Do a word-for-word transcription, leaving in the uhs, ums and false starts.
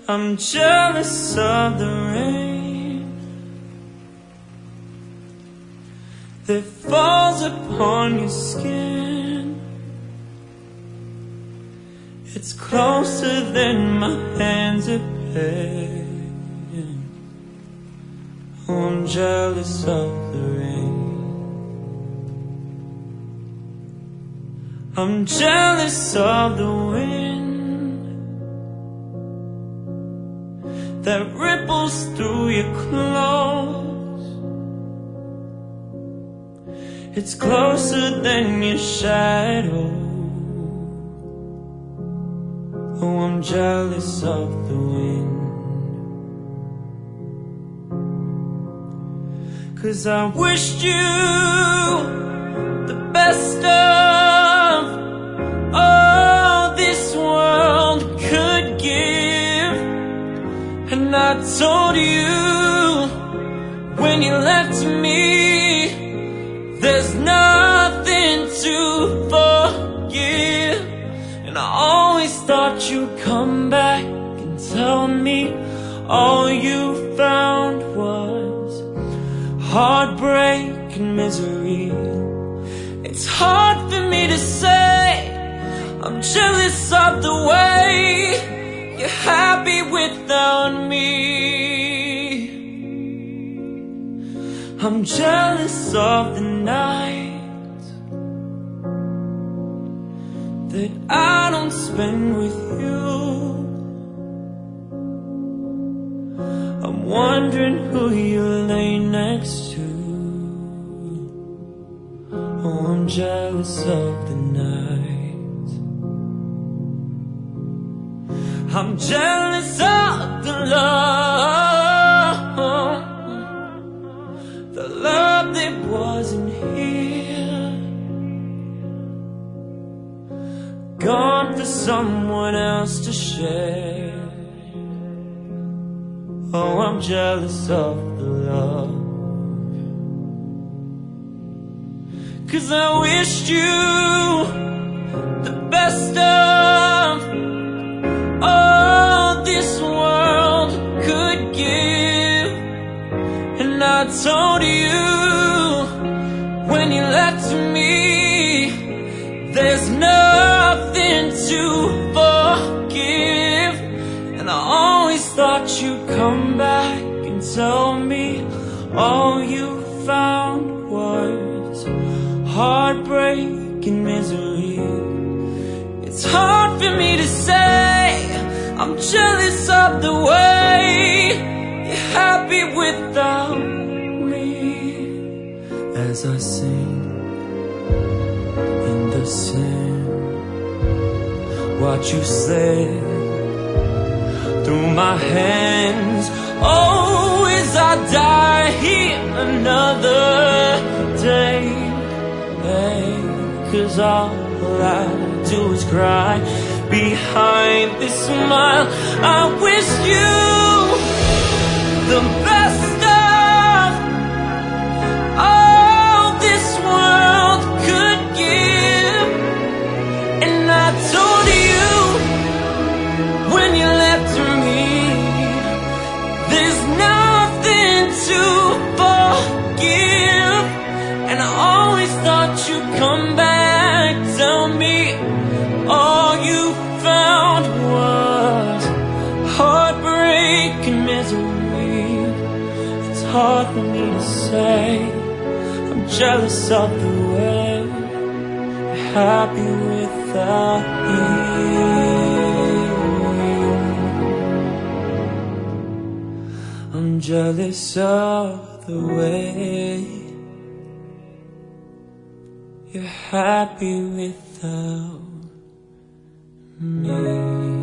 I'm jealous of the rain that falls upon your skin. It's closer than my hands are paying. Oh, I'm jealous of the rain. I'm jealous of the wind that ripples through your clothes. It's closer than your shadow. Oh, I'm jealous of the wind, 'cause I wished you the best of all this world could give. And I told you when you left me, there's nothing to forgive. And I always thought you'd come back and tell me all you found was heartbreak and misery. It's hard for me to say I'm jealous of the way you're happy without me. I'm jealous of the night that I don't spend with you. I'm wondering who you lay next to. Oh, I'm jealous of the night. I'm jealous of the love, the love that wasn't here, gone for someone else to share. Oh, I'm jealous of the love, 'cause I wished you the best of all this world could give. And I told you when you left me, there's nothing to forgive. And I always thought you'd come back and tell me all you found was heartbreak and misery. It's hard for me to say I'm jealous of the way you're happy without me. As I sing in the sand, watch you slip through my hands. Oh, as I die here another day, hey, 'cause all I do is cry behind this smile. I wish you the best of all this world could give. And I told you when you left me, there's nothing to forgive. And I always thought you'd come back, tell me all you found was heartbreak and misery. It's hard for me to say I'm jealous of the way you're happy without me. I'm jealous of the way you're happy without me.